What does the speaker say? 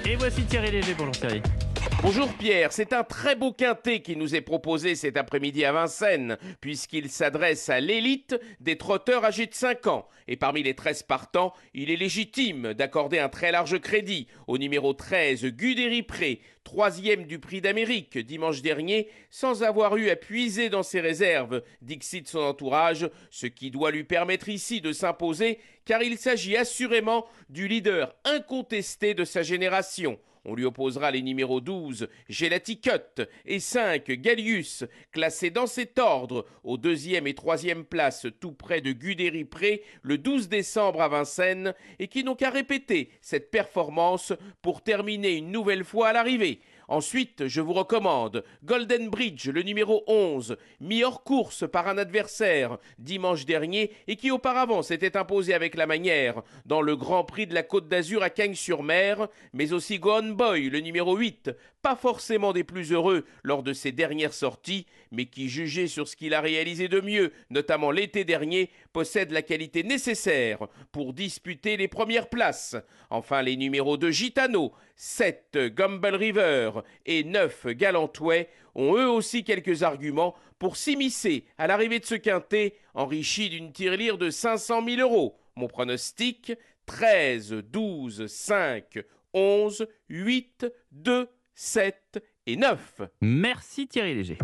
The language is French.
Et voici Thierry Léger. Bonjour Thierry. Bonjour Pierre, c'est un très beau quintet qui nous est proposé cet après-midi à Vincennes, puisqu'il s'adresse à l'élite des trotteurs âgés de 5 ans. Et parmi les 13 partants, il est légitime d'accorder un très large crédit au numéro 13, Guderipré, troisième du Prix d'Amérique dimanche dernier, sans avoir eu à puiser dans ses réserves, dixit son entourage, ce qui doit lui permettre ici de s'imposer, car il s'agit assurément du leader incontesté de sa génération. On lui opposera les numéros 12, Gelaticut, et 5, Gallius, classés dans cet ordre, aux deuxième et troisième places, tout près de Guderipré, le 12 décembre à Vincennes, et qui n'ont qu'à répéter cette performance pour terminer une nouvelle fois à l'arrivée. Ensuite, je vous recommande Golden Bridge, le numéro 11, mis hors course par un adversaire dimanche dernier et qui auparavant s'était imposé avec la manière dans le Grand Prix de la Côte d'Azur à Cagnes-sur-Mer, mais aussi Go On Boy, le numéro 8, pas forcément des plus heureux lors de ses dernières sorties, mais qui, jugé sur ce qu'il a réalisé de mieux, notamment l'été dernier, possède la qualité nécessaire pour disputer les premières places. Enfin, les numéros de Gitano, 7, Gumble River et 9, Galantouet ont eux aussi quelques arguments pour s'immiscer à l'arrivée de ce quintet enrichi d'une tirelire de 500 000 euros. Mon pronostic, 13, 12, 5, 11, 8, 2, 7 et 9. Merci Thierry Léger.